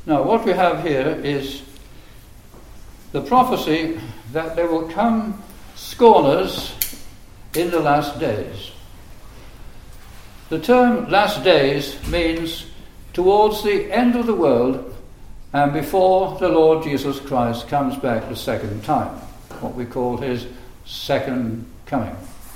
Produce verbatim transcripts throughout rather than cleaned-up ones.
Now, what we have here is the prophecy that there will come scorners in the last days. The term last days means towards the end of the world and before the Lord Jesus Christ comes back the second time, what we call his second coming.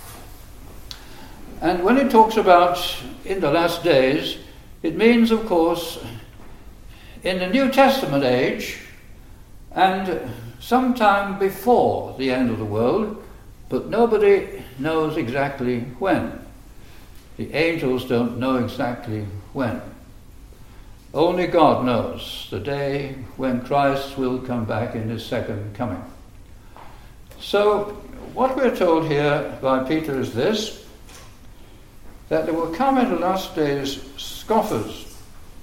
And when it talks about in the last days, it means, of course, in the New Testament age and sometime before the end of the world, but nobody knows exactly when. The angels don't know exactly when. Only God knows the day when Christ will come back in his second coming. So, what we're told here by Peter is this, that there will come in the last days scoffers.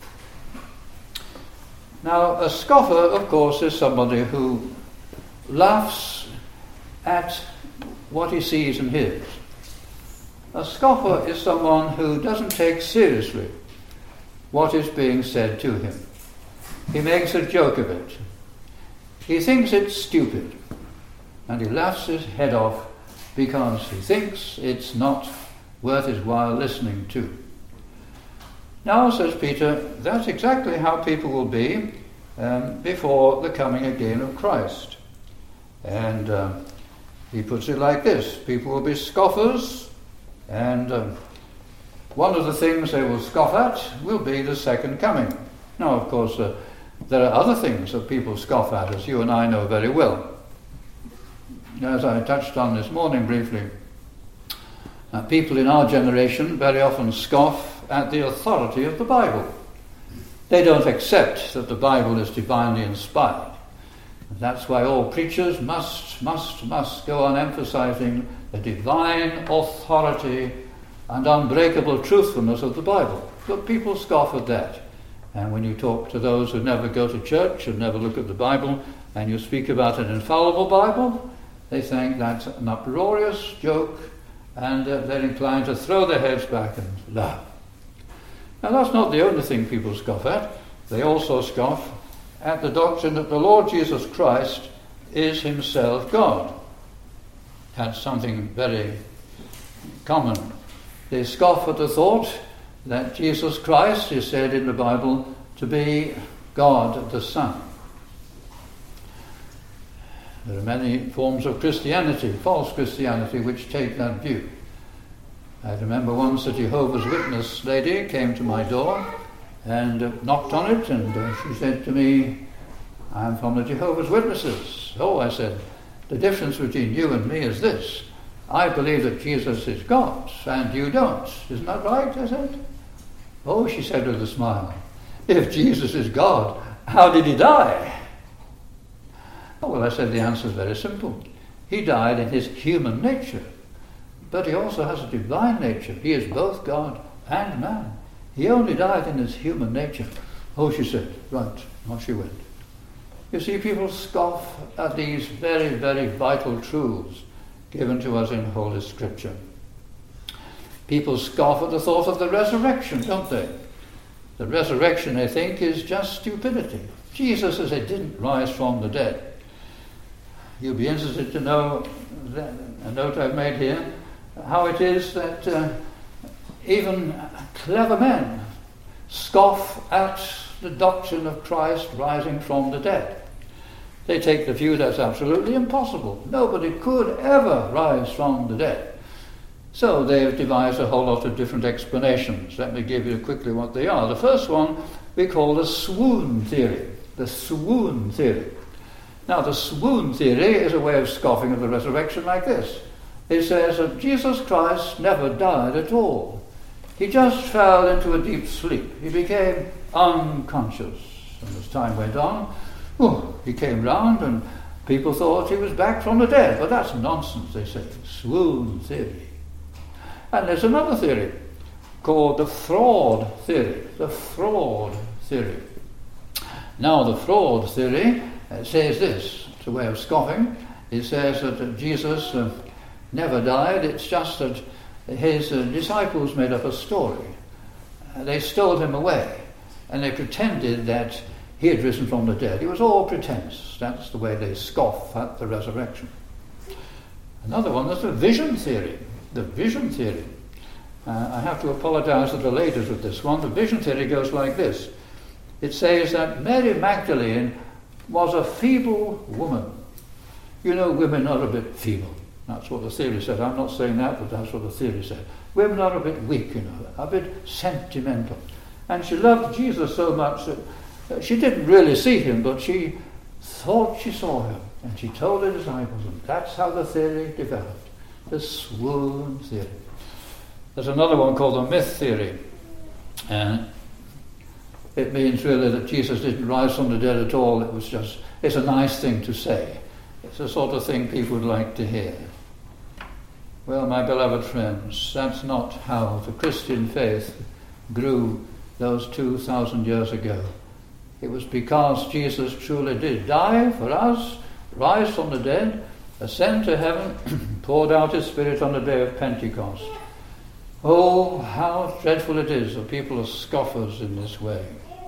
Now, a scoffer, of course, is somebody who laughs at what he sees and hears. A scoffer is someone who doesn't take seriously what is being said to him. He makes a joke of it. He thinks it's stupid, and he laughs his head off because he thinks it's not worth his while listening to. Now, says Peter, that's exactly how people will be um, before the coming again of Christ. And uh, he puts it like this: people will be scoffers, and uh, one of the things they will scoff at will be the second coming. Now, of course, uh, there are other things that people scoff at, as you and I know very well. As I touched on this morning briefly, uh, people in our generation very often scoff at the authority of the Bible. They don't accept that the Bible is divinely inspired. And that's why all preachers must, must, must go on emphasizing the divine authority and unbreakable truthfulness of the Bible. But people scoff at that. And when you talk to those who never go to church and never look at the Bible, and you speak about an infallible Bible, they think that's an uproarious joke, and uh, they're inclined to throw their heads back and laugh. Now, that's not the only thing people scoff at. They also scoff at the doctrine that the Lord Jesus Christ is himself God. That's something very common. They scoff at the thought that Jesus Christ is said in the Bible to be God the Son. There are many forms of Christianity, false Christianity, which take that view. I remember once a Jehovah's Witness lady came to my door and uh, knocked on it, and uh, she said to me, "I'm from the Jehovah's Witnesses." "Oh," I said, "the difference between you and me is this. I believe that Jesus is God, and you don't. Isn't that right?" I said. "Oh," she said with a smile, "if Jesus is God, how did he die?" "Oh, well," I said, "the answer is very simple. He died in his human nature, but he also has a divine nature. He is both God and man. He only died in his human nature." "Oh," she said, "right," off she went. You see, people scoff at these very, very vital truths given to us in Holy Scripture. People scoff at the thought of the resurrection, don't they? The resurrection, they think, is just stupidity. Jesus, as he didn't rise from the dead. You'll be interested to know, that, a note I've made here, how it is that uh, even clever men scoff at the doctrine of Christ rising from the dead. They take the view that's absolutely impossible. Nobody could ever rise from the dead. So they've devised a whole lot of different explanations. Let me give you quickly what they are. The first one we call the swoon theory. The swoon theory. Now, the swoon theory is a way of scoffing at the resurrection like this. It says that Jesus Christ never died at all. He just fell into a deep sleep. He became unconscious. And as time went on, oh, he came round and people thought he was back from the dead. But that's nonsense, they say. Swoon theory. And there's another theory called the fraud theory. The fraud theory. Now, the fraud theory uh, says this. It's a way of scoffing. It says that uh, Jesus uh, never died. It's just that his uh, disciples made up a story. Uh, they stole him away. And they pretended that he had risen from the dead. It was all pretense. That's the way they scoff at the resurrection. Another one is the vision theory. The vision theory. Uh, I have to apologize to the ladies with this one. The vision theory goes like this. It says that Mary Magdalene was a feeble woman. You know, women are a bit feeble. That's what the theory said. I'm not saying that, but that's what the theory said. Women are a bit weak, you know, a bit sentimental. And she loved Jesus so much that she didn't really see him, but she thought she saw him. And she told her disciples, and that's how the theory developed. The swoon theory. There's another one called the myth theory. And it means really that Jesus didn't rise from the dead at all. It was just, it's a nice thing to say. It's the sort of thing people would like to hear. Well, my beloved friends, that's not how the Christian faith grew those two thousand years ago. It was because Jesus truly did die for us, rise from the dead, ascend to heaven, poured out his Spirit on the day of Pentecost. Oh, how dreadful it is that people are scoffers in this way.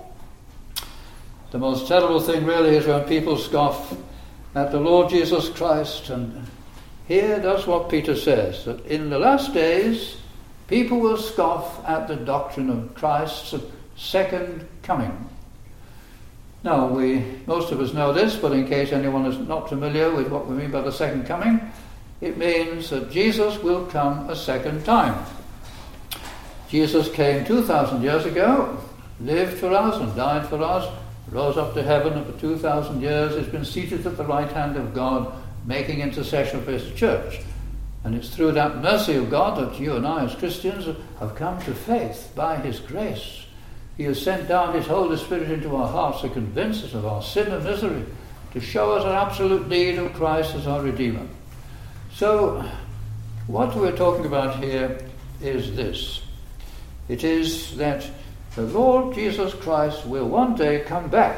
The most terrible thing really is when people scoff at the Lord Jesus Christ. And here that's what Peter says, that in the last days people will scoff at the doctrine of Christ's second coming. Now, we most of us know this, but in case anyone is not familiar with what we mean by the second coming, it means that Jesus will come a second time. Jesus came two thousand years ago, lived for us and died for us, rose up to heaven, and for two thousand years has been seated at the right hand of God, making intercession for his church. And it's through that mercy of God that you and I as Christians have come to faith by his grace. He has sent down his Holy Spirit into our hearts to convince us of our sin and misery, to show us our absolute need of Christ as our Redeemer. So, what we're talking about here is this. It is that the Lord Jesus Christ will one day come back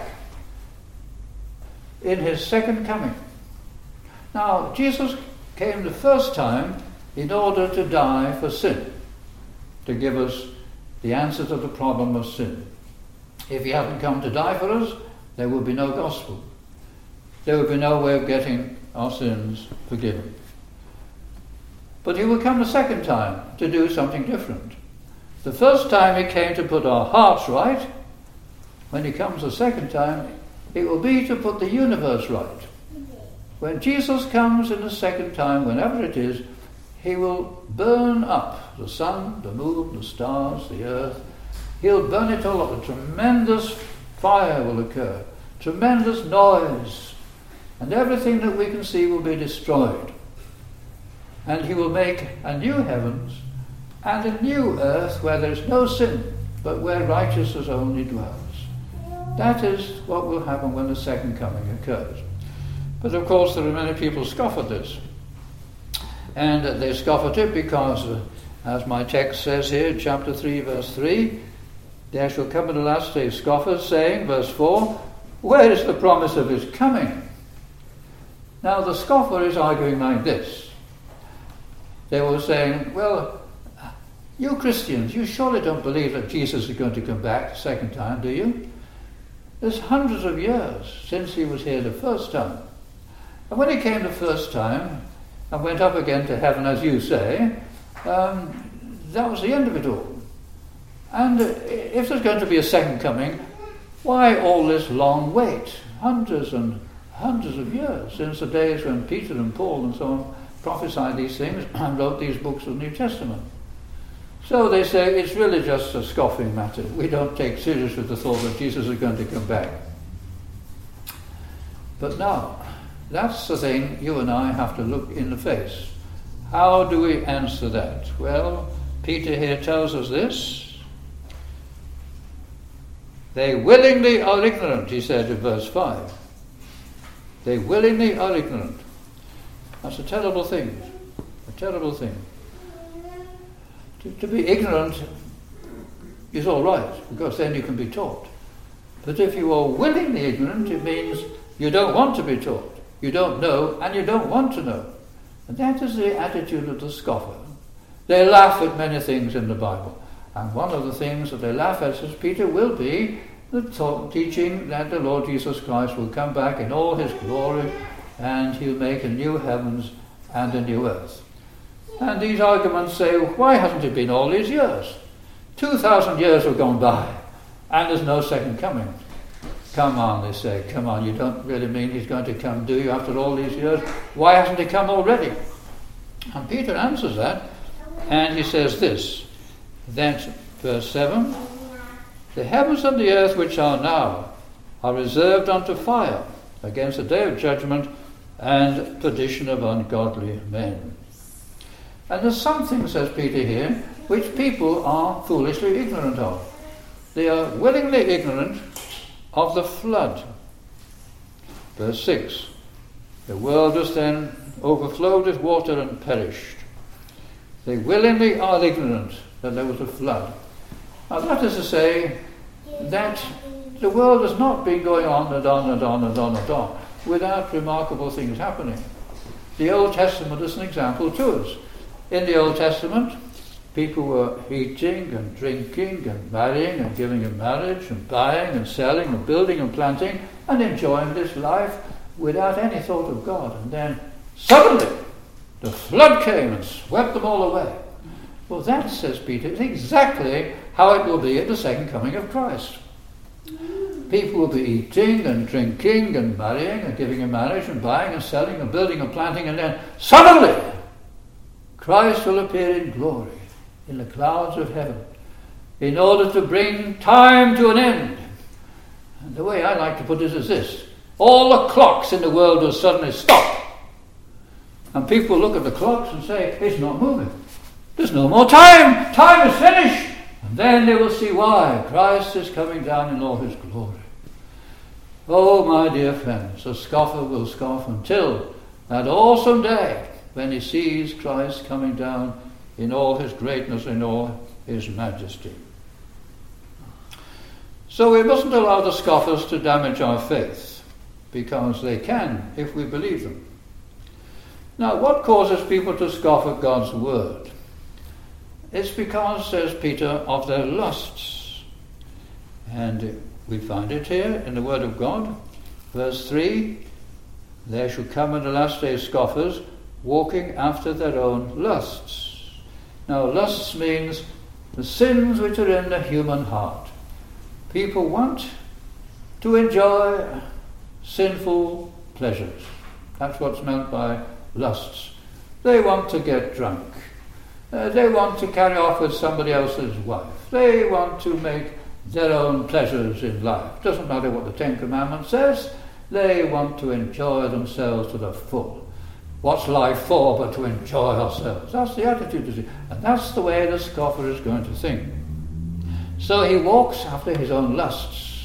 in his second coming. Now, Jesus came the first time in order to die for sin, to give us the answer to the problem of sin. If he hadn't come to die for us, there would be no gospel. There would be no way of getting our sins forgiven. But he will come the second time to do something different. The first time he came to put our hearts right. When he comes the second time, it will be to put the universe right. When Jesus comes in the second time, whenever it is, he will burn up the sun, the moon, the stars, the earth. He'll burn it all up. A tremendous fire will occur, tremendous noise, and everything that we can see will be destroyed. And he will make a new heavens and a new earth where there is no sin, but where righteousness only dwells. That is what will happen when the second coming occurs. But of course there are many people who scoff at this. And they scoff at it because, uh, as my text says here, chapter three, verse three, there shall come in the last days scoffers, saying, verse four, where is the promise of his coming? Now the scoffer is arguing like this. They were saying, well, you Christians, you surely don't believe that Jesus is going to come back the second time, do you? There's hundreds of years since he was here the first time. And when he came the first time and went up again to heaven, as you say, um, that was the end of it all. And if there's going to be a second coming, why all this long wait? Hundreds and hundreds of years since the days when Peter and Paul and so on prophesied these things and wrote these books of the New Testament. So they say it's really just a scoffing matter. We don't take seriously the thought that Jesus is going to come back. But now, that's the thing you and I have to look in the face. How do we answer that? Well, Peter here tells us this. They willingly are ignorant, he said in verse five. They willingly are ignorant. That's a terrible thing. A terrible thing. To, to be ignorant is all right, because then you can be taught. But if you are willingly ignorant, it means you don't want to be taught. You don't know, and you don't want to know. And that is the attitude of the scoffer. They laugh at many things in the Bible. And one of the things that they laugh at, says Peter, will be the talk, teaching that the Lord Jesus Christ will come back in all his glory and he'll make a new heavens and a new earth. And these arguments say, why hasn't it been all these years? Two thousand years have gone by and there's no second coming. Come on, they say, come on, you don't really mean he's going to come, do you, after all these years? Why hasn't he come already? And Peter answers that, and he says this, that, verse seven, the heavens and the earth which are now are reserved unto fire against the day of judgment and perdition of ungodly men. And there's something, says Peter here, which people are foolishly ignorant of. They are willingly ignorant of the flood. Verse six, the world was then overflowed with water and perished. They willingly are ignorant that there was a flood. Now that is to say that the world has not been going on and on and on and on and on without remarkable things happening. The Old Testament is an example to us. In the Old Testament, people were eating and drinking and marrying and giving in marriage and buying and selling and building and planting and enjoying this life without any thought of God. And then suddenly the flood came and swept them all away. Well, that, says Peter, is exactly how it will be at the second coming of Christ. People will be eating and drinking and marrying and giving in marriage and buying and selling and building and planting, and then suddenly Christ will appear in glory in the clouds of heaven in order to bring time to an end. And the way I like to put it is this: all the clocks in the world will suddenly stop. And people look at the clocks and say, it's not moving. There's no more time. Time is finished. And then they will see why. Christ is coming down in all his glory. Oh, my dear friends, the scoffer will scoff until that awesome day when he sees Christ coming down in all his greatness, in all his majesty. So we mustn't allow the scoffers to damage our faith, because they can if we believe them. Now, what causes people to scoff at God's word? It's because, says Peter, of their lusts. And we find it here in the word of God. Verse three, there shall come in the last days scoffers, walking after their own lusts. Now, lusts means the sins which are in the human heart. People want to enjoy sinful pleasures. That's what's meant by lusts. They want to get drunk. Uh, they want to carry off with somebody else's wife. They want to make their own pleasures in life. Doesn't matter what the Ten Commandments says. They want to enjoy themselves to the full. What's life for but to enjoy ourselves? That's the attitude, you see. And that's the way the scoffer is going to think. So he walks after his own lusts.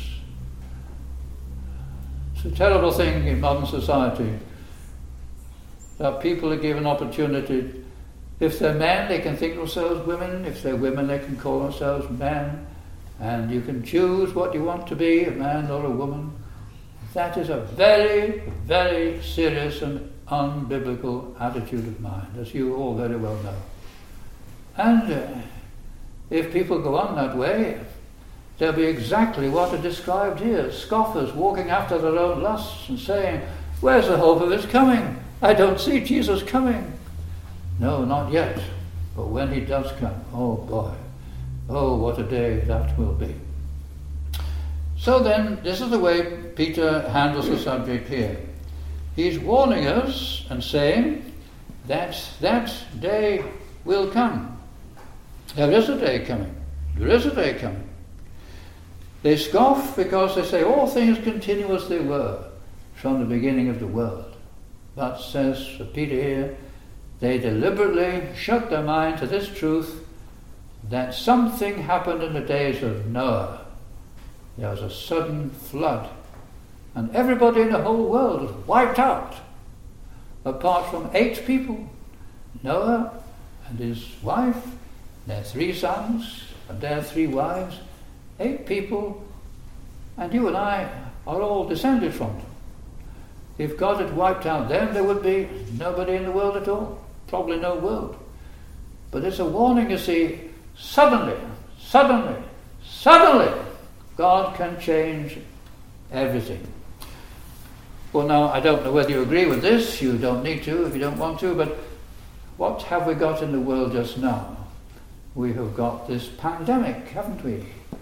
It's a terrible thing in modern society that people are given opportunity. If they're men, they can think themselves women. If they're women, they can call themselves men. And you can choose what you want to be, a man or a woman. That is a very, very serious and unbiblical attitude of mind, as you all very well know. And uh, if people go on that way, they'll be exactly what are described here. Scoffers walking after their own lusts and saying, where's the hope of his coming? I don't see Jesus coming. No, not yet. But when he does come, oh boy, oh, what a day that will be. So then, this is the way Peter handles the subject here. He's warning us and saying that that day will come. There is a day coming. There is a day coming. They scoff because they say all things continue as they were from the beginning of the world. But, says Peter here, they deliberately shut their mind to this truth that something happened in the days of Noah. There was a sudden flood, and everybody in the whole world was wiped out, apart from eight people: Noah and his wife, their three sons, and their three wives. Eight people, and you and I are all descended from them. If God had wiped out them, there would be nobody in the world at all. Probably no world. But it's a warning, you see. Suddenly, suddenly, suddenly, God can change everything. Well, now, I don't know whether you agree with this. You don't need to if you don't want to, but what have we got in the world just now? We have got this pandemic, haven't we?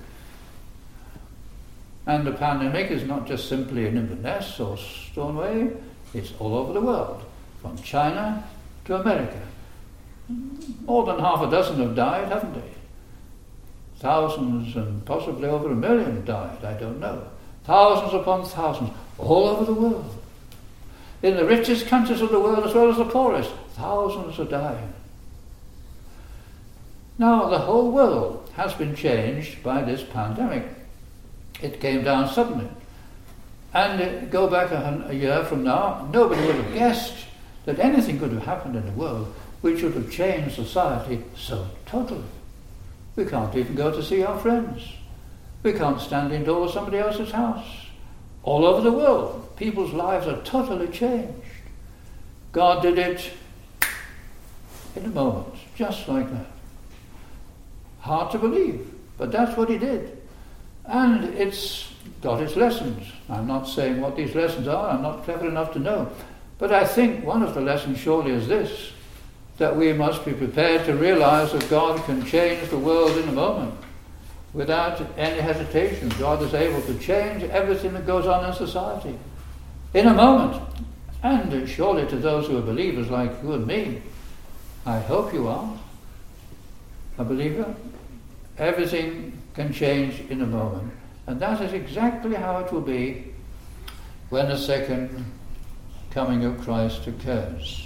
And the pandemic is not just simply in Inverness or Stoneway, it's all over the world, from China to America. More than half a dozen have died, haven't they? Thousands and possibly over a million died, I don't know. Thousands upon thousands, all over the world. In the richest countries of the world as well as the poorest, thousands are dying. Now, the whole world has been changed by this pandemic. It came down suddenly. And uh, go back a, a year from now, nobody would have guessed that anything could have happened in the world which would have changed society so totally. We can't even go to see our friends. We can't stand indoors somebody else's house. All over the world, people's lives are totally changed. God did it in a moment, just like that. Hard to believe, but that's what he did. And it's got its lessons. I'm not saying what these lessons are, I'm not clever enough to know. But I think one of the lessons surely is this, that we must be prepared to realize that God can change the world in a moment without any hesitation. God is able to change everything that goes on in society in a moment. And surely to those who are believers like you and me, I hope you are a believer, everything can change in a moment. And that is exactly how it will be when the second coming of Christ occurs.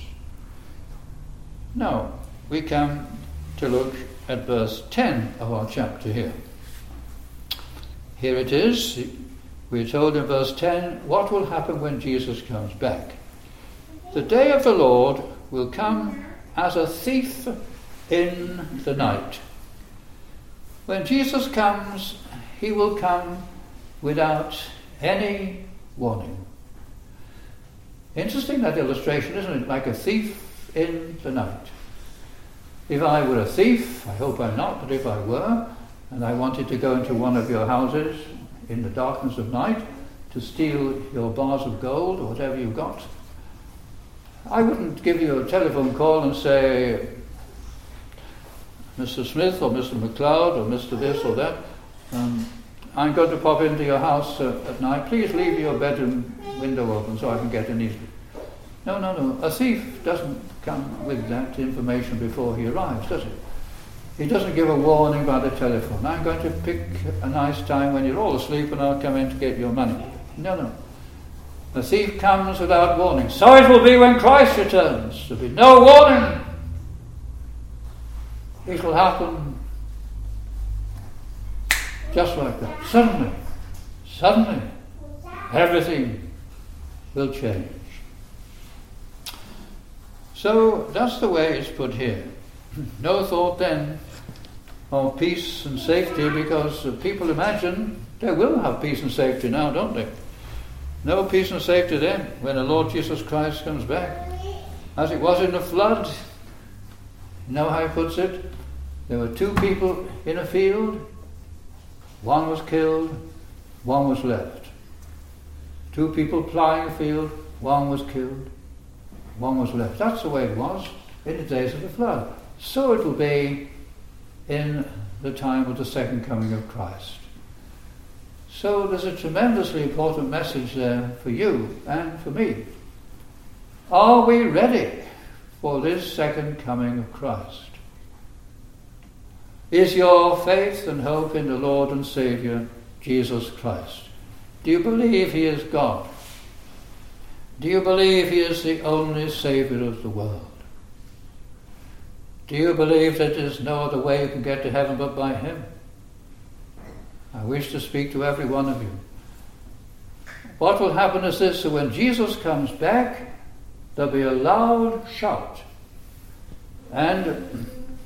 Now, we come to look at verse ten of our chapter here. Here it is. We're told in verse ten what will happen when Jesus comes back. The day of the Lord will come as a thief in the night. When Jesus comes, he will come without any warning. Interesting, that illustration, isn't it? Like a thief in the night. If I were a thief, I hope I'm not, but if I were, and I wanted to go into one of your houses in the darkness of night to steal your bars of gold or whatever you've got, I wouldn't give you a telephone call and say, Mister Smith or Mister MacLeod or Mister this or that, um, I'm going to pop into your house uh, at night. Please leave your bedroom window open so I can get in easily. No, no, no. A thief doesn't come with that information before he arrives, does he? He doesn't give a warning by the telephone. I'm going to pick a nice time when you're all asleep and I'll come in to get your money. No, no. The thief comes without warning. So it will be when Christ returns. There'll be no warning. It will happen just like that. Suddenly, suddenly, everything will change. So that's the way it's put here. No thought then of peace and safety, because people imagine they will have peace and safety now, don't they? No peace and safety then when the Lord Jesus Christ comes back. As it was in the flood, you know how he puts it? There were two people in a field, one was killed, one was left. Two people ploughing a field, one was killed, one was left. That's the way it was in the days of the flood. So it will be in the time of the second coming of Christ. So there's a tremendously important message there for you and for me. Are we ready for this second coming of Christ? Is your faith and hope in the Lord and Saviour, Jesus Christ? Do you believe he is God? Do you believe he is the only Saviour of the world? Do you believe that there's no other way you can get to heaven but by him? I wish to speak to every one of you. What will happen is this: so when Jesus comes back, there'll be a loud shout, and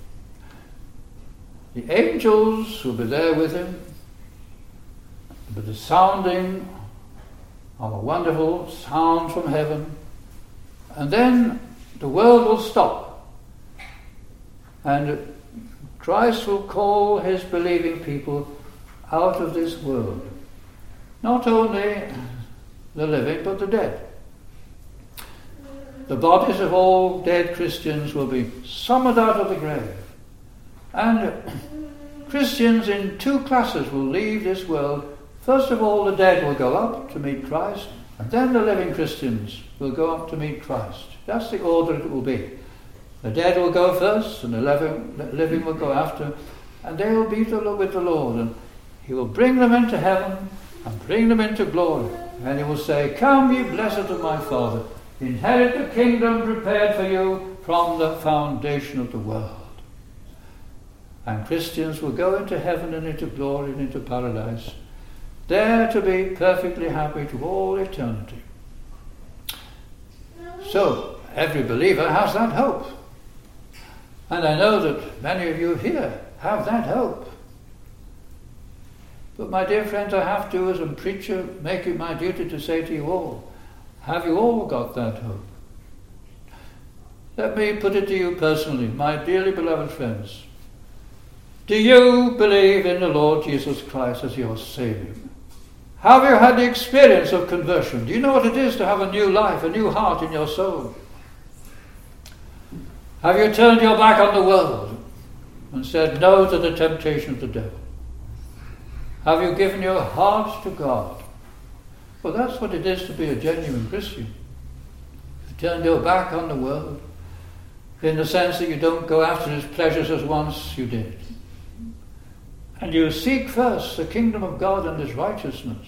the angels will be there with him, with the sounding of a wonderful sound from heaven, and then the world will stop, and Christ will call his believing people out of this world. Not only the living, but the dead. The bodies of all dead Christians will be summoned out of the grave. And Christians in two classes will leave this world. First of all, the dead will go up to meet Christ, and then the living Christians will go up to meet Christ. That's the order it will be. The dead will go first, and the living, the living will go after, and they will be with the Lord, and he will bring them into heaven and bring them into glory. And he will say, "Come, ye blessed of my Father, inherit the kingdom prepared for you from the foundation of the world." And Christians will go into heaven and into glory and into paradise, there to be perfectly happy to all eternity. So, every believer has that hope. And I know that many of you here have that hope. But my dear friends, I have to, as a preacher, make it my duty to say to you all, have you all got that hope? Let me put it to you personally, my dearly beloved friends. Do you believe in the Lord Jesus Christ as your Saviour? Have you had the experience of conversion? Do you know what it is to have a new life, a new heart in your soul? Have you turned your back on the world and said no to the temptation of the devil? Have you given your heart to God? Well, that's what it is to be a genuine Christian. You turn your back on the world in the sense that you don't go after its pleasures as once you did. And you seek first the kingdom of God and his righteousness.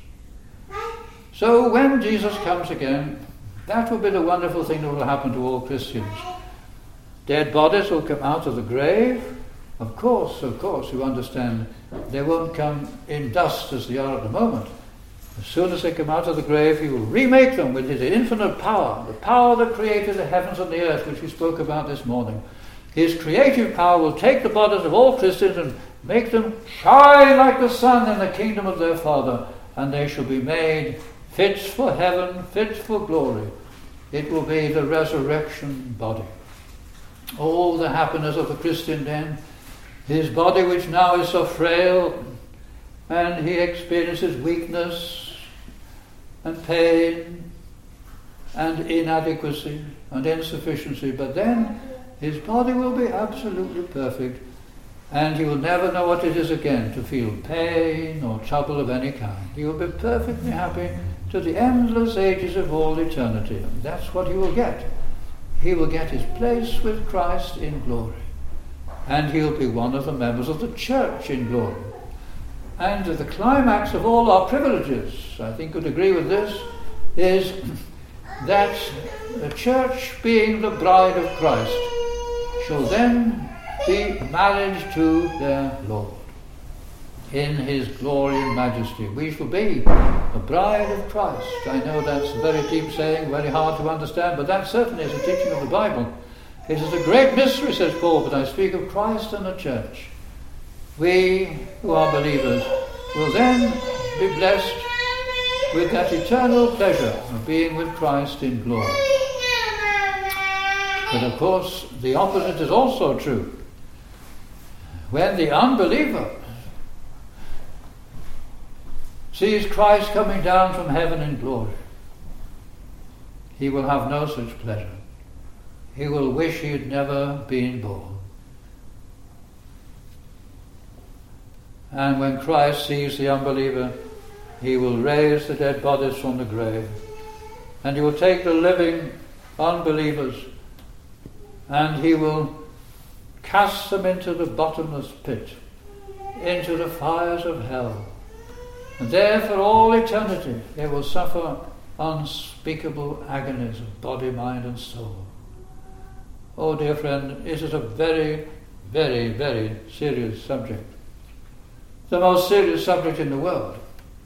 So when Jesus comes again, that will be the wonderful thing that will happen to all Christians. Dead bodies will come out of the grave. Of course, of course, you understand, they won't come in dust as they are at the moment. As soon as they come out of the grave, he will remake them with his infinite power, the power that created the heavens and the earth, which we spoke about this morning. His creative power will take the bodies of all Christians and make them shine like the sun in the kingdom of their Father, and they shall be made fit for heaven, fit for glory. It will be the resurrection body. Oh, the happiness of the Christian then. His body, which now is so frail, and he experiences weakness and pain and inadequacy and insufficiency, but then his body will be absolutely perfect, and he will never know what it is again to feel pain or trouble of any kind. He will be perfectly happy to the endless ages of all eternity. And that's what he will get. He will get his place with Christ in glory. And he'll be one of the members of the church in glory. And the climax of all our privileges, I think you'd agree with this, is that the church, being the bride of Christ, shall then be married to their Lord in his glory and majesty. We shall be the bride of Christ. I know that's a very deep saying, very hard to understand, but that certainly is a teaching of the Bible. It is a great mystery, says Paul, but I speak of Christ and the church. We who are believers will then be blessed with that eternal pleasure of being with Christ in glory. But of course, the opposite is also true. When the unbeliever sees Christ coming down from heaven in glory, he will have no such pleasure. He will wish he had never been born. And when Christ sees the unbeliever, he will raise the dead bodies from the grave, and he will take the living unbelievers and he will cast them into the bottomless pit, into the fires of hell. And there for all eternity they will suffer unspeakable agonies of body, mind and soul. Oh dear friend, it is a very, very, very serious subject. The most serious subject in the world.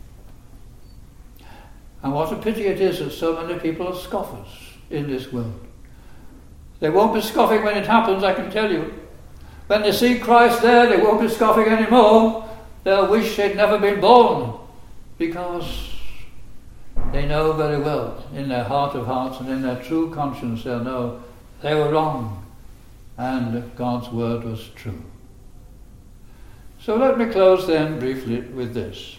And what a pity it is that so many people are scoffers in this world. They won't be scoffing when it happens, I can tell you. When they see Christ there, they won't be scoffing anymore. They'll wish they'd never been born, because they know very well, in their heart of hearts and in their true conscience, they'll know they were wrong and God's word was true. So let me close then briefly with this.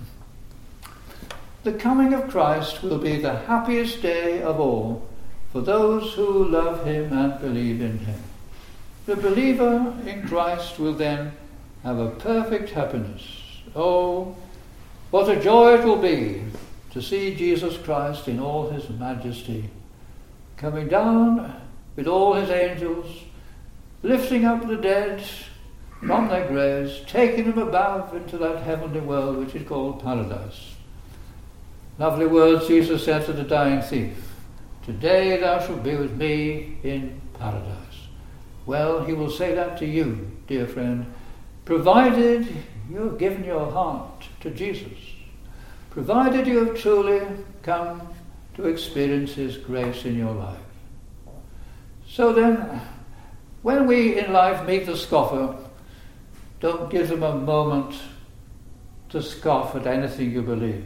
The coming of Christ will be the happiest day of all for those who love him and believe in him. The believer in Christ will then have a perfect happiness. Oh, what a joy it will be to see Jesus Christ in all his majesty, coming down with all his angels, lifting up the dead from their graves, taking them above into that heavenly world which is called paradise. Lovely words Jesus said to the dying thief, "Today thou shalt be with me in paradise." Well, he will say that to you, dear friend, provided you have given your heart to Jesus, provided you have truly come to experience his grace in your life. So then, when we in life meet the scoffer, don't give them a moment to scoff at anything you believe.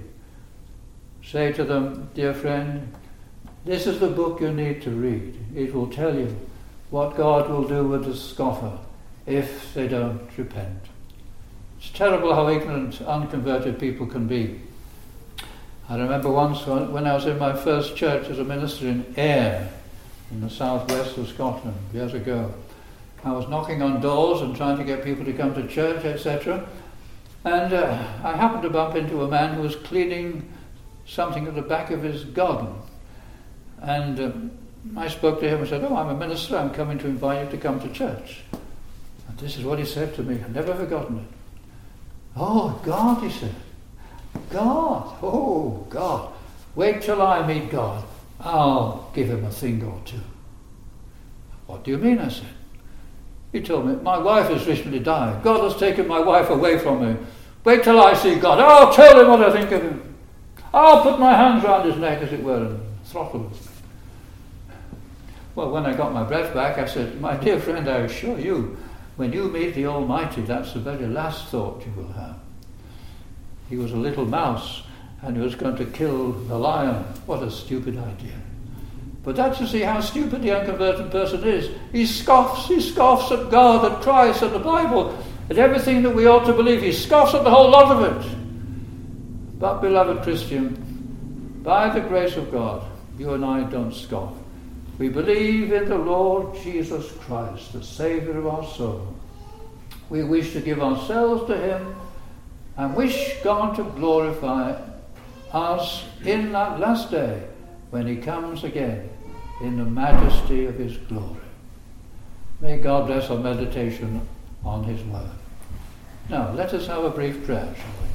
Say to them, "Dear friend, this is the book you need to read. It will tell you what God will do with the scoffer if they don't repent." It's terrible how ignorant, unconverted people can be. I remember once when I was in my first church as a minister in Ayr, in the southwest of Scotland, years ago. I was knocking on doors and trying to get people to come to church, et cetera. And uh, I happened to bump into a man who was cleaning something at the back of his garden. And um, I spoke to him and said, "Oh, I'm a minister, I'm coming to invite you to come to church." And this is what he said to me, I've never forgotten it. "Oh, God," he said. "God, oh, God. Wait till I meet God. I'll give him a thing or two." "What do you mean?" I said. He told me, "My wife has recently died. God has taken my wife away from me. Wait till I see God. I'll tell him what I think of him. I'll put my hands round his neck, as it were, and throttle him." Well, when I got my breath back, I said, "My dear friend, I assure you, when you meet the Almighty, that's the very last thought you will have." He was a little mouse, and he was going to kill the lion. What a stupid idea. But that's to see how stupid the unconverted person is. He scoffs, he scoffs at God, at Christ, at the Bible, at everything that we ought to believe. He scoffs at the whole lot of it. But, beloved Christian, by the grace of God, you and I don't scoff. We believe in the Lord Jesus Christ, the Saviour of our soul. We wish to give ourselves to him and wish God to glorify us in that last day when he comes again in the majesty of his glory. May God bless our meditation on his word. Now, let us have a brief prayer, shall we?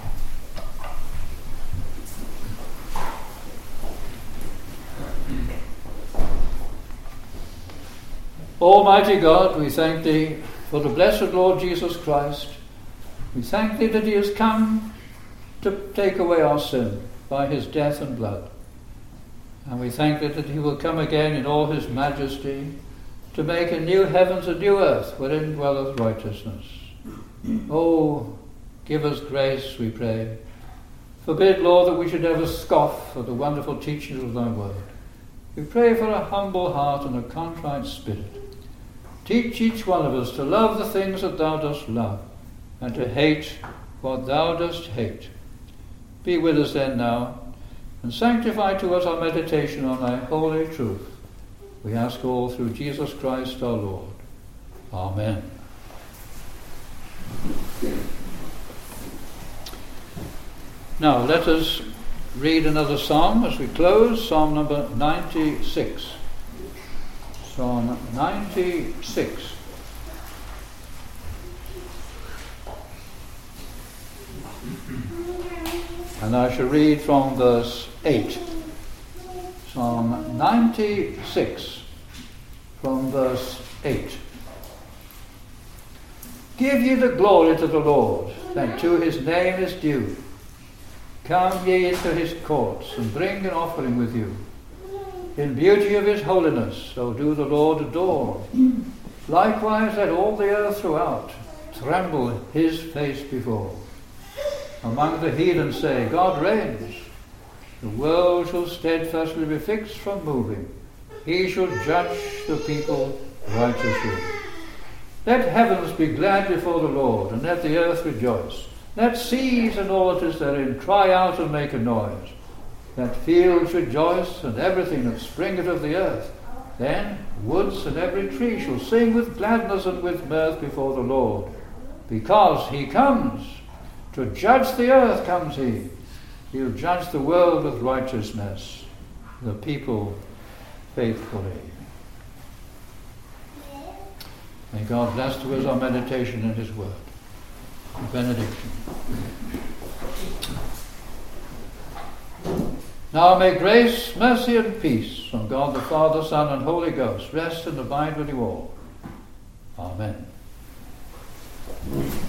Almighty God, we thank thee for the blessed Lord Jesus Christ. We thank thee that he has come to take away our sin by his death and blood. And we thank thee that he will come again in all his majesty to make a new heavens and new earth wherein dwelleth righteousness. Oh, give us grace, we pray. Forbid, Lord, that we should ever scoff at the wonderful teachings of thy word. We pray for a humble heart and a contrite spirit. Teach each one of us to love the things that thou dost love, and to hate what thou dost hate. Be with us then now, and sanctify to us our meditation on thy holy truth. We ask all through Jesus Christ our Lord. Amen. Now let us read another psalm as we close, Psalm number ninety-six. Psalm ninety-six. And I shall read from verse eight. Psalm ninety-six, from verse eight. Give ye the glory to the Lord, that to his name is due. Come ye into his courts, and bring an offering with you. In beauty of his holiness, so do the Lord adore. Likewise let all the earth throughout tremble his face before. Among the heathen say, God reigns. The world shall steadfastly be fixed from moving. He shall judge the people righteously. Let heavens be glad before the Lord, and let the earth rejoice. Let seas and waters therein cry out and make a noise. Let fields rejoice, and everything that springeth of the earth. Then woods and every tree shall sing with gladness and with mirth before the Lord. Because he comes. To judge the earth comes he. He'll judge the world with righteousness, the people faithfully. May God bless to us our meditation in his word. The benediction. Now may grace, mercy and peace from God the Father, Son and Holy Ghost rest and abide with you all. Amen.